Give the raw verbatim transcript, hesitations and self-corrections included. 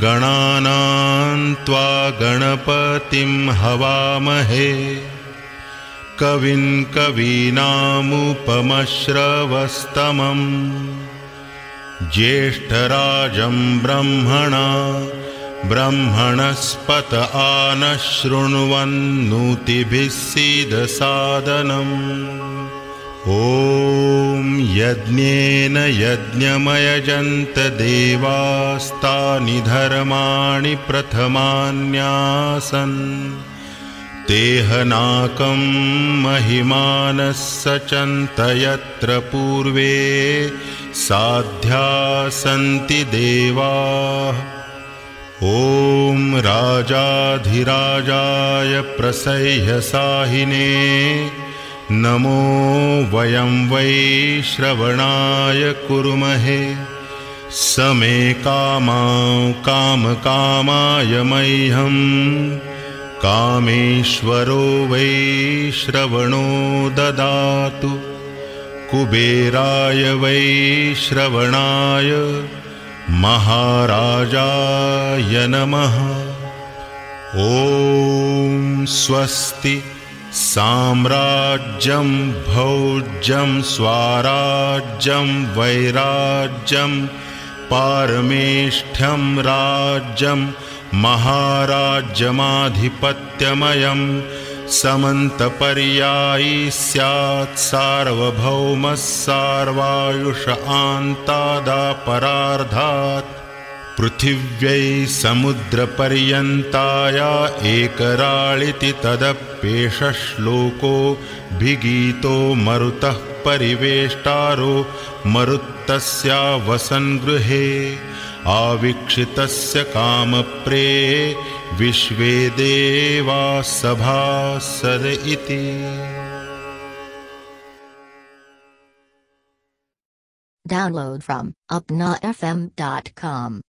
गणानां त्वा गणपतिं हवामहे कविं कवीनामुपमश्रवस्तमम् ज्येष्ठराजं ब्रह्मणा ब्रह्मणस्पत आनः शृण्वन्नोतिभिः सीदसादनम् ॐ यज्ञेन यज्ञमयजन्त देवास्तानि धर्माणि प्रथमान्यासन् तेहनाकं महिमानः सचन्त यत्र पूर्वे साध्या सन्ति देवाः ॐ राजाधिराजाय प्रसह्यसाहिने नमो वयं वै श्रवणाय कुर्महे समे कामां कामकामाय मह्यं कामेश्वरो वै श्रवणो ददातु कुबेराय वै श्रवणाय महाराजाय नमः ॐ स्वस्ति साम्राज्यं भौज्यं स्वाराज्यं वैराज्यं पारमेष्ठ्यं राज्यं महाराज्यमाधिपत्यमयं समन्तपर्यायी स्यात् सार्वभौमः सार्वायुष आन्तादापरार्धात् पृथिव्यै समुद्रपर्यन्ताया एकराळिति तदप्येष श्लोकोऽभिगीतो मरुतः परिवेष्टारो मरुत्तस्या वसन्गृहे आवीक्षितस्य कामप्रे विश्वे देवाः सभासद इति। Download from upnafm dot com.